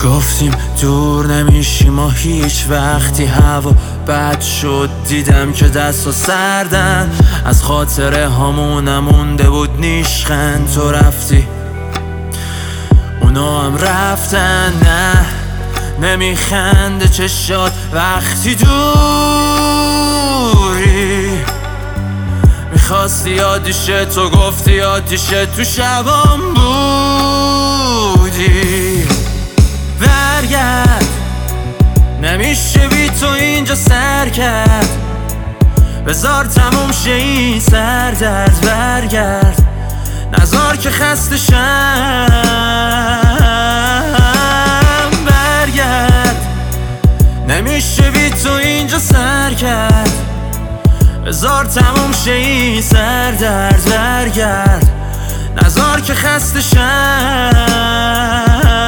گفتیم دور نمیشیم و هیچ وقتی هوا بد شد دیدم که دست و سردن از خاطره هامون نمونده بود نیشخند. تو رفتی اونا هم رفتن، نه نمیخنده چشات وقتی دوری. میخواستی یادیشه، تو گفتی یادیشه، تو شبام بودی. برگرد نمیشه بی تو اینجا سر کرد، بذار تموم شه این سردرد. برگرد نذار که خسته شم. برگرد نمیشه بی تو اینجا سر کرد، بذار تموم شه این سردرد. برگرد نذار که خسته شم.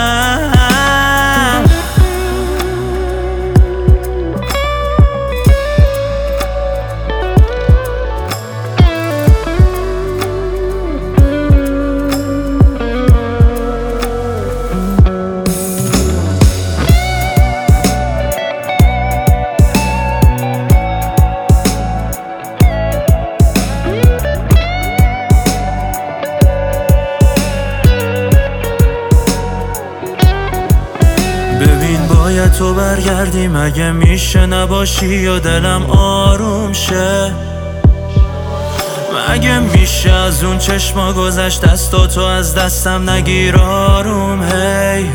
ببین باید تو برگردی، مگه میشه نباشی یا دلم آروم شه؟ مگه میشه از اون چشما گذشت دستاتو از دستم نگیر آروم؟ هی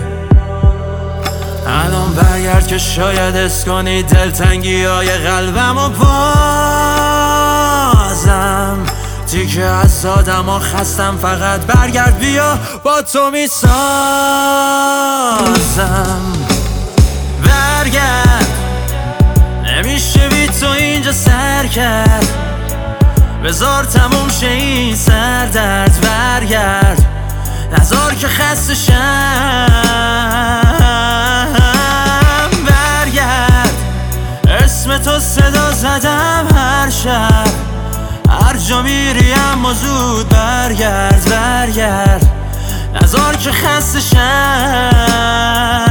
الان برگرد که شاید حس کنی دلتنگی های قلبم و بازم دیگه از آدم ها خستم. فقط برگرد بیا با تو میسازم. برگرد نمیشه بی تو اینجا سر کرد، بذار تموم شه این سردرد. برگرد نذار که خسته شم. برگرد اسم تو صدا زدم هر شب، هر جا میری اما زود برگرد. برگرد نذار که خسته شم.